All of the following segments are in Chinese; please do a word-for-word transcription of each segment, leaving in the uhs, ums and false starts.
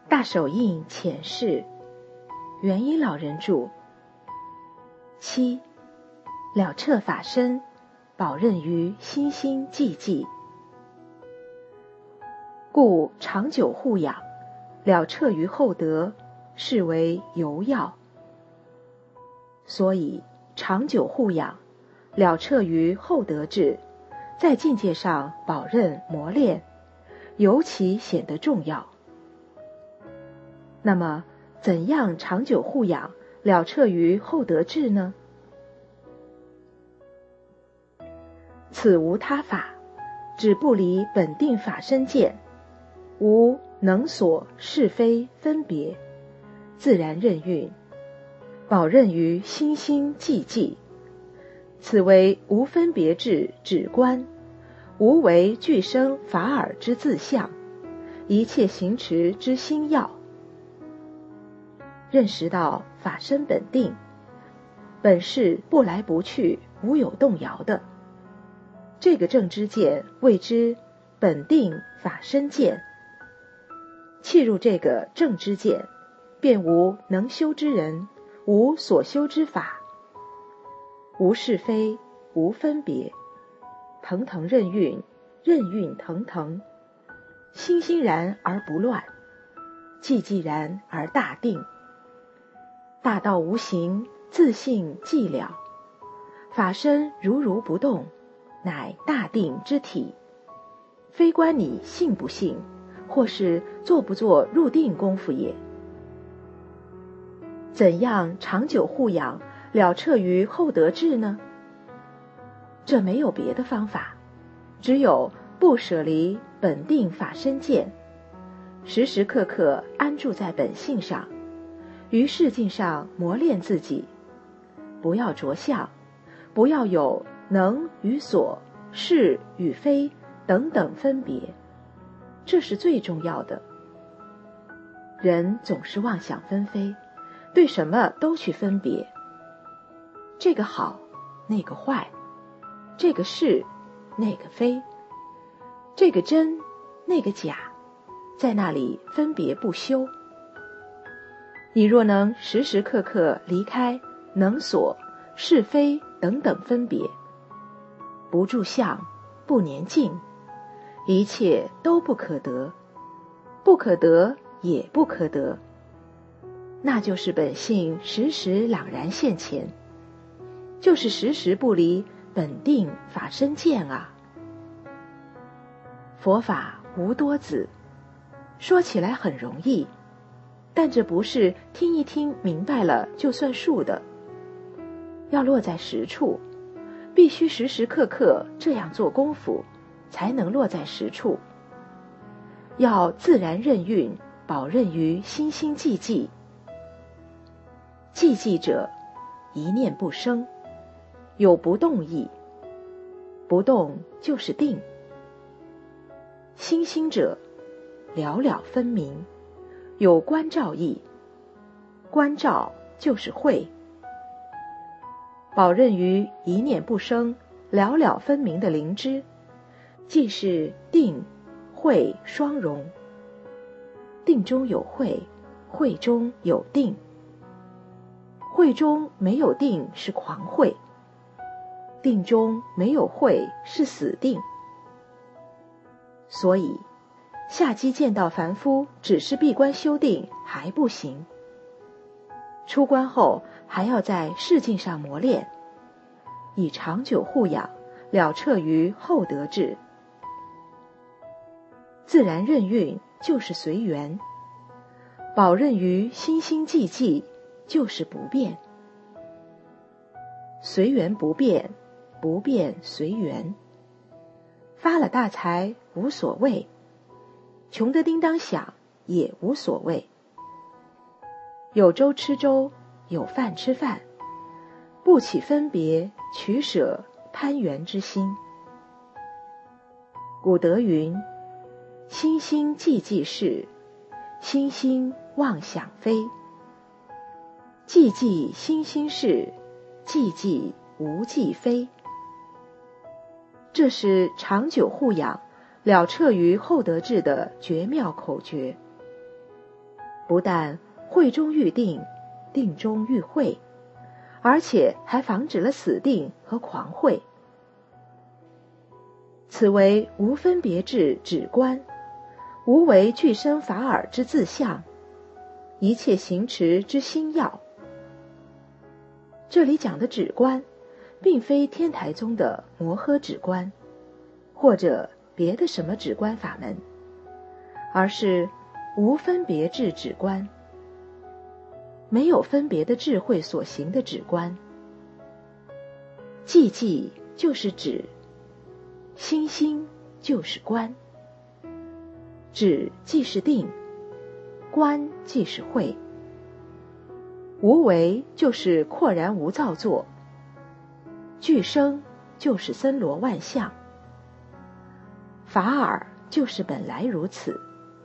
大手印浅释，元音老人著。七，了彻法身，保任于心心寂寂。故长久护养，了彻于厚德，是为尤要。所以长久护养，了彻于厚德智，在境界上保任磨练，尤其显得重要。那么怎样长久护养，了彻于厚德智呢？此无他法，只不离本定法身见，无能所是非分别，自然任运，保任于心心寂寂。此为无分别智止观，无为具生法尔之自相，一切行持之心要。认识到法身本定，本是不来不去，无有动摇的，这个正知见谓之本定法身见。契入这个正知见，便无能修之人，无所修之法，无是非，无分别，腾腾任运，任运腾腾，欣欣然而不乱，寂寂然而大定。大道无形，自性寂了，法身如如不动，乃大定之体。非关你信不信，或是做不做入定功夫也。怎样长久护养，了彻于厚德智呢？这没有别的方法，只有不舍离本定法身见，时时刻刻安住在本性上，于世境上磨练自己，不要着相，不要有能与所、是与非等等分别，这是最重要的。人总是妄想纷飞，对什么都去分别，这个好，那个坏，这个是，那个非，这个真，那个假，在那里分别不休。你若能时时刻刻离开能所、是非等等分别，不住相，不黏境，一切都不可得，不可得也不可得，那就是本性时时朗然现前，就是时时不离本定法身见啊。佛法无多子，说起来很容易，但这不是听一听明白了就算数的，要落在实处，必须时时刻刻这样做功夫，才能落在实处。要自然任运，保任于心心寂寂。寂寂者，一念不生，有不动意，不动就是定。心心者，了了分明，有观照意，观照就是慧。保任于一念不生，了了分明的灵知，即是定慧双融。定中有慧，慧中有定。慧中没有定是狂慧，定中没有慧是死定。所以下机见到凡夫只是闭关修定还不行，出关后还要在世境上磨练，以长久护养，了彻于厚德智。自然任运就是随缘，保任于心心寂寂就是不变。随缘不变，不变随缘。发了大财无所谓，穷得叮当响也无所谓。有粥吃粥，有饭吃饭，不起分别取舍攀缘之心。古德云：心心寂寂是，心心妄想非。寂寂心心是，寂寂无寂非。这是长久护养，了彻于厚德智的绝妙口诀。 不但会中欲定，定中欲会，而且还防止了死定和狂会。此为无分别智止观，无为具生法尔之自相，一切行持之心要。这里讲的止观，并非天台宗的摩诃止观，或者别的什么止观法门，而是无分别智止观，没有分别的智慧所行的止观。寂寂就是止，心心就是观，止即是定，观即是慧。无为就是廓然无造作，具生就是森罗万象，法尔就是本来如此。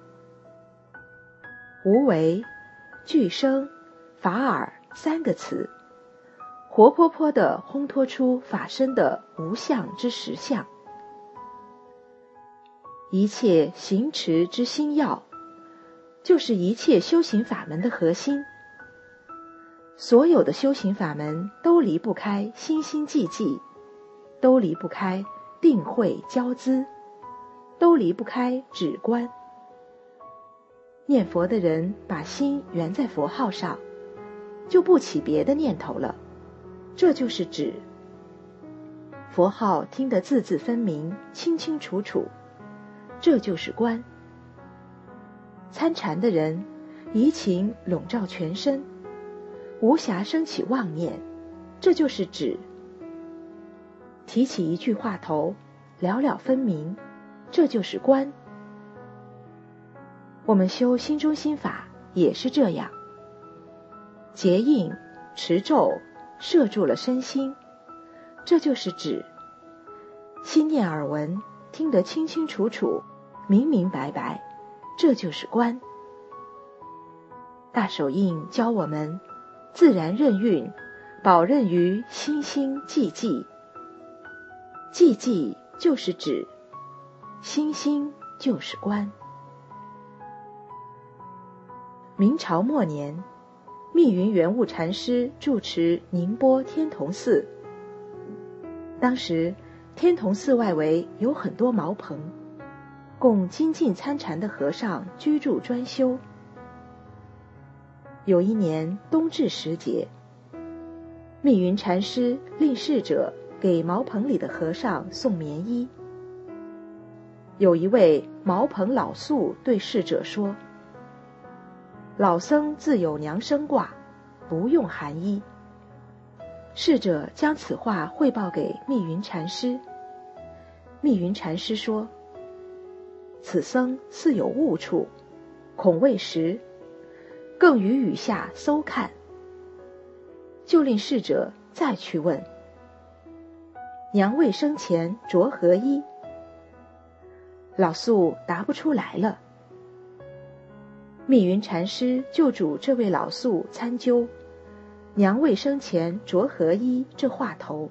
无为、具生、法尔三个词，活泼泼地烘托出法身的无相之实相。一切行持之心要，就是一切修行法门的核心。所有的修行法门都离不开心心寂寂，都离不开定慧交资，都离不开止观。念佛的人把心圆在佛号上，就不起别的念头了，这就是止。佛号听得字字分明，清清楚楚，这就是观。参禅的人怡情笼罩全身，无暇生起妄念，这就是止。提起一句话头，了了分明，这就是观。我们修心中心法也是这样，结印、持咒，摄住了身心，这就是止。心念耳闻，听得清清楚楚，明明白白，这就是观。大手印教我们自然任运，保任于心心寂寂。寂寂就是止，心心就是观。明朝末年，密云圆悟禅师住持宁波天童寺。当时天童寺外围有很多茅棚，供精进参禅的和尚居住专修。有一年冬至时节，密云禅师令侍者给茅棚里的和尚送棉衣。有一位茅棚老宿对侍者说：老僧自有娘生卦，不用寒衣。侍者将此话汇报给密云禅师。密云禅师说：此僧似有误处，恐未实，更于雨下搜看。就令侍者再去问：娘未生前着何衣？老宿答不出来了。密云禅师就嘱这位老宿参究娘未生前着何衣这话头。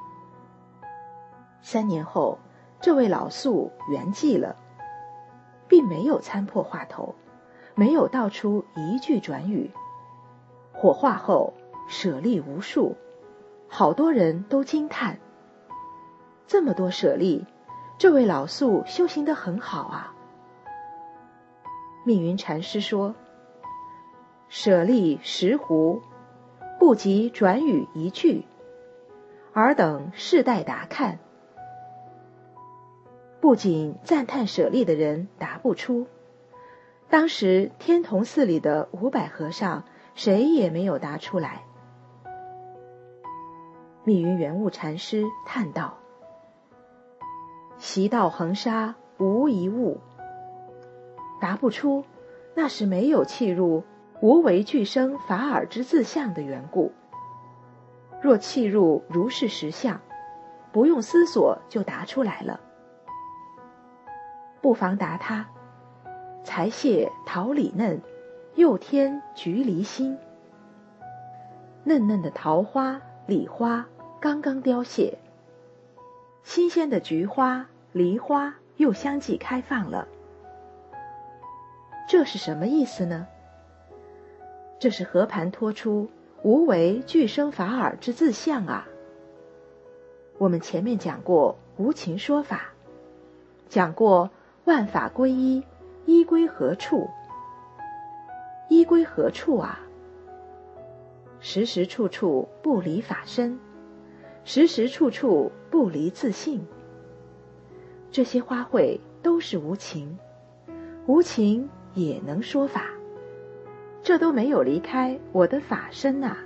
三年后，这位老宿圆寂了，并没有参破话头，没有道出一句转语。火化后舍利无数，好多人都惊叹：这么多舍利，这位老宿修行得很好啊。密云禅师说：舍利石斛，不及转语一句，尔等世代答看。不仅赞叹舍利的人答不出，当时天童寺里的五百和尚谁也没有答出来。密云圆悟禅师叹道：习道恒沙无一物。答不出，那是没有契入无为具生法尔之自相的缘故。若契入如是实相，不用思索就答出来了。不妨答他：才谢桃李嫩，又添菊离心。嫩嫩的桃花、李花刚刚凋谢，新鲜的菊花、梨花又相继开放了。这是什么意思呢？ 这是和盘托出无为俱生法尔之自相啊！我们前面讲过无情说法，讲过万法归一，依归何处？依归何处啊？时时处处不离法身，时时处处不离自性。这些花卉都是无情，无情也能说法，这都没有离开我的法身啊！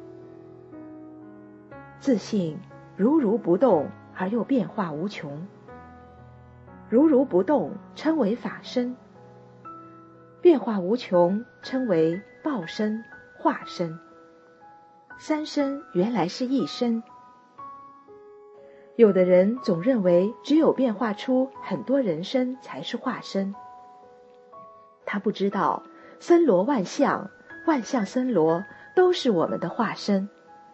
自性如如不动而又变化无穷，如如不动称为法身，变化无穷称为报身、化身。三身原来是一身。有的人总认为只有变化出很多人身才是化身，他不知道森罗万象，万象森罗都是我们的化身。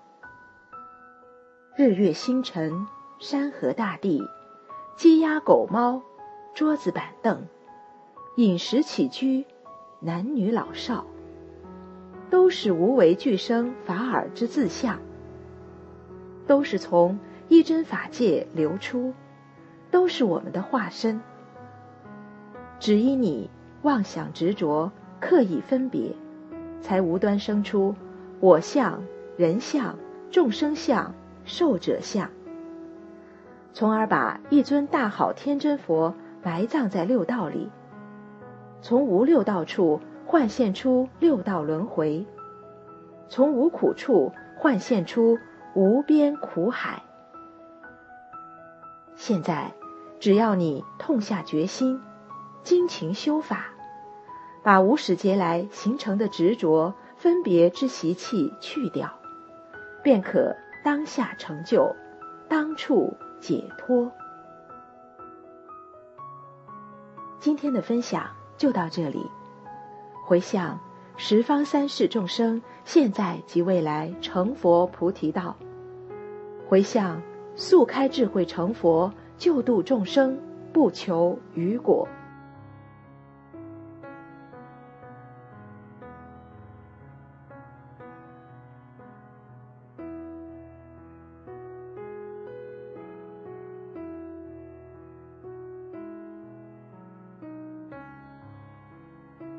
日月星辰、山河大地、鸡鸭狗猫、桌子板凳、饮食起居、男女老少，都是无为俱生法尔之自相，都是从一真法界流出，都是我们的化身。只因你妄想执着，刻意分别，才无端生出我相、人相、众生相、寿者相，从而把一尊大好天真佛埋葬在六道里，从无六道处幻现出六道轮回，从无苦处幻现出无边苦海。现在只要你痛下决心，精勤修法，把无始劫来形成的执着分别之习气去掉，便可当下成就，当处解脱。今天的分享就到这里，回向十方三世众生现在及未来成佛菩提道，回向速开智慧成佛，救度众生，不求余果。